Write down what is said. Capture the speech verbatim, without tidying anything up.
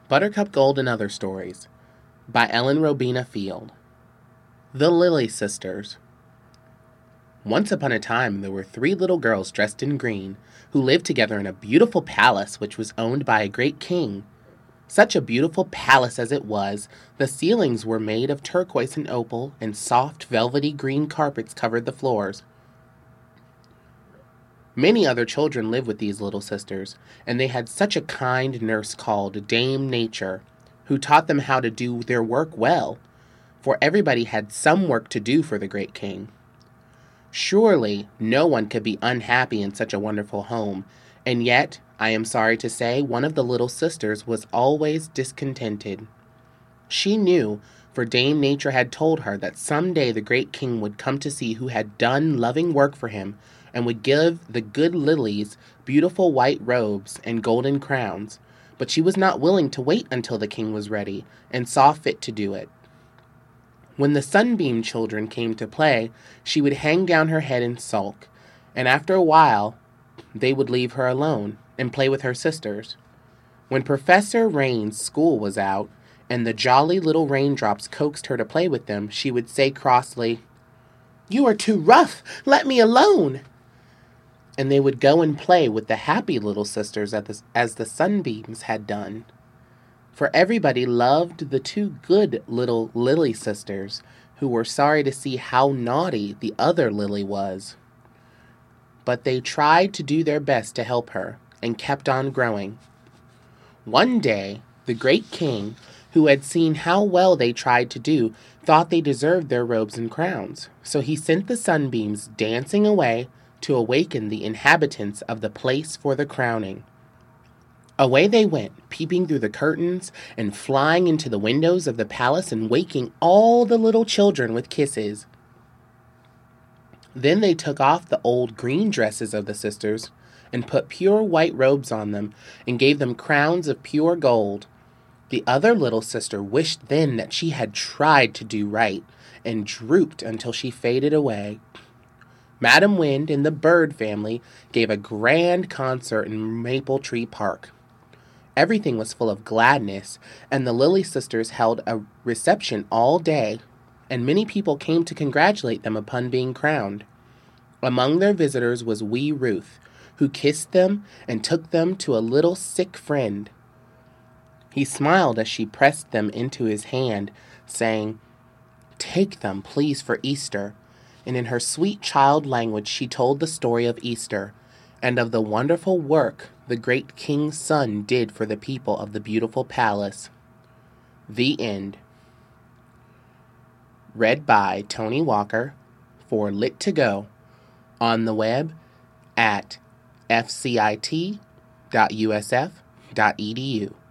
Buttercup Gold and Other Stories by Ellen Robina Field. The Lily Sisters. Once upon a time there were three little girls dressed in green who lived together in a beautiful palace which was owned by a great king. Such a beautiful palace as it was, the ceilings were made of turquoise and opal, and soft velvety green carpets covered the floors. Many other children lived with these little sisters, and they had such a kind nurse called Dame Nature, who taught them how to do their work well, for everybody had some work to do for the great king. Surely no one could be unhappy in such a wonderful home, and yet, I am sorry to say, one of the little sisters was always discontented. She knew, for Dame Nature had told her that some day the great king would come to see who had done loving work for him, and would give the good lilies beautiful white robes and golden crowns, but she was not willing to wait until the king was ready, and saw fit to do it. When the Sunbeam children came to play, she would hang down her head and sulk, and after a while they would leave her alone, and play with her sisters. When Professor Rain's school was out, and the jolly little raindrops coaxed her to play with them, she would say crossly, "You are too rough, let me alone!" And they would go and play with the happy little sisters as the sunbeams had done. For everybody loved the two good little Lily sisters, who were sorry to see how naughty the other Lily was. But they tried to do their best to help her, and kept on growing. One day, the great king, who had seen how well they tried to do, thought they deserved their robes and crowns, so he sent the sunbeams dancing away to awaken the inhabitants of the place for the crowning. Away they went, peeping through the curtains, and flying into the windows of the palace, and waking all the little children with kisses. Then they took off the old green dresses of the sisters, and put pure white robes on them, and gave them crowns of pure gold. The other little sister wished then that she had tried to do right, and drooped until she faded away. Madam Wind and the Bird family gave a grand concert in Maple Tree Park. Everything was full of gladness, and the Lily sisters held a reception all day, and many people came to congratulate them upon being crowned. Among their visitors was wee Ruth, who kissed them and took them to a little sick friend. He smiled as she pressed them into his hand, saying, "Take them, please, for Easter." And in her sweet child language she told the story of Easter, and of the wonderful work the great king's son did for the people of the beautiful palace. The end. Read by Tony Walker for Lit to Go, on the web at f c i t dot u s f dot e d u.